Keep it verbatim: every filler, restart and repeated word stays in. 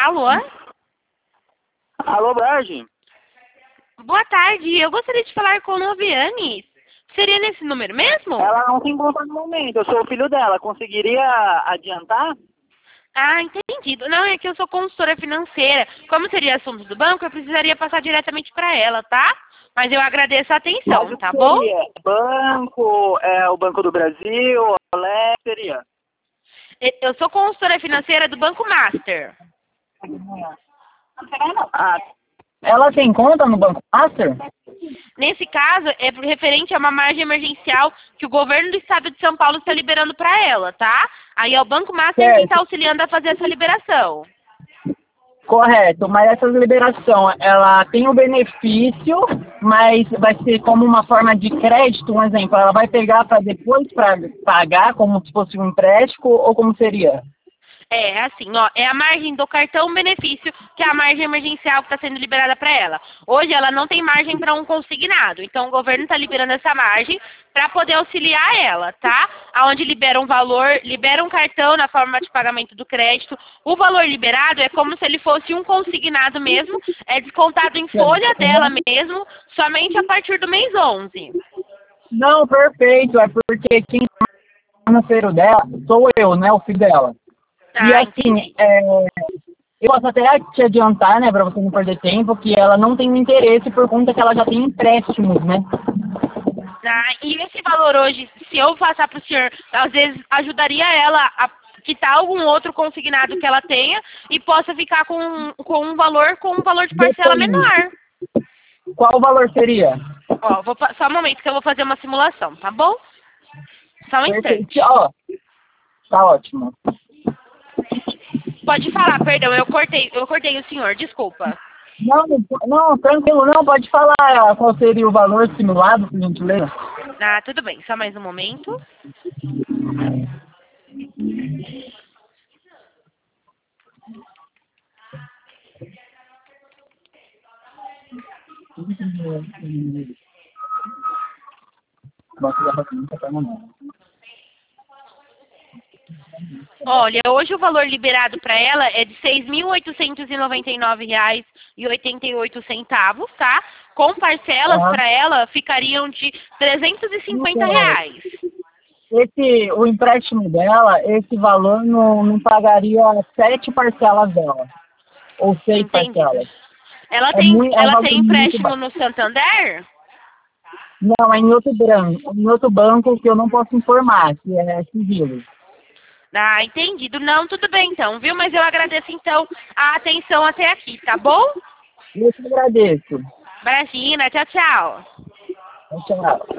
Alô? Alô, Brage? Boa tarde, eu gostaria de falar com Noviane. Seria nesse número mesmo? Ela não se encontra no momento, eu sou o filho dela. Conseguiria adiantar? Ah, entendido. Não, é que eu sou consultora financeira. Como seria assunto do banco, eu precisaria passar diretamente para ela, tá? Mas eu agradeço a atenção, Mas o tá que bom? seria? Banco, é, o Banco do Brasil, o Olé, seria? Eu sou consultora financeira do Banco Master. Ah, ela tem conta no Banco Master? Nesse caso, é por referente a uma margem emergencial que o governo do estado de São Paulo está liberando para ela, tá? Aí é o Banco Master quem está auxiliando a fazer essa liberação. Correto, mas essa liberação, ela tem o benefício, mas vai ser como uma forma de crédito, um exemplo, ela vai pegar para depois para pagar, como se fosse um empréstimo, ou como seria? É, assim, ó, é a margem do cartão benefício, que é a margem emergencial que está sendo liberada para ela. Hoje ela não tem margem para um consignado, então o governo está liberando essa margem para poder auxiliar ela, tá? Aonde libera um valor, libera um cartão na forma de pagamento do crédito. O valor liberado é como se ele fosse um consignado mesmo, é descontado em folha dela mesmo, somente a partir do mês onze. Não, perfeito, é porque quem é financeiro dela sou eu, né, o filho dela. E Ah, assim, é, eu posso até te adiantar, né, para você não perder tempo, que ela não tem interesse por conta que ela já tem empréstimos, né? Ah, e esse valor hoje, se eu passar para o senhor, às vezes ajudaria ela a quitar algum outro consignado que ela tenha e possa ficar com, com um valor, com um valor de parcela Depende. menor. Qual o valor seria? Ó, vou, fa- só um momento que eu vou fazer uma simulação, tá bom? Só um Perfeito. instante. Ó, tá ótimo. Pode falar, perdão, eu cortei, eu cortei o senhor, desculpa. Não, não, tranquilo, não, pode falar qual seria o valor simulado, por gentileza. Ah, tudo bem, só mais um momento. Olha, hoje o valor liberado para ela é de seis mil oitocentos e noventa e nove reais e oitenta e oito centavos, tá? Com parcelas Aham. para ela ficariam de trezentos e cinquenta reais. Esse, o empréstimo dela, esse valor não, não pagaria sete parcelas dela, ou seis Entendido. parcelas. Ela É, tem, muito, é um ela valor tem muito empréstimo baixo. no Santander? Não, é em outro banco, em outro banco que eu não posso informar, que é sigilo. Ah, entendido. Não, tudo bem então, viu? Mas eu agradeço então a atenção até aqui, tá bom? Eu te agradeço. Imagina, tchau, tchau. Tchau.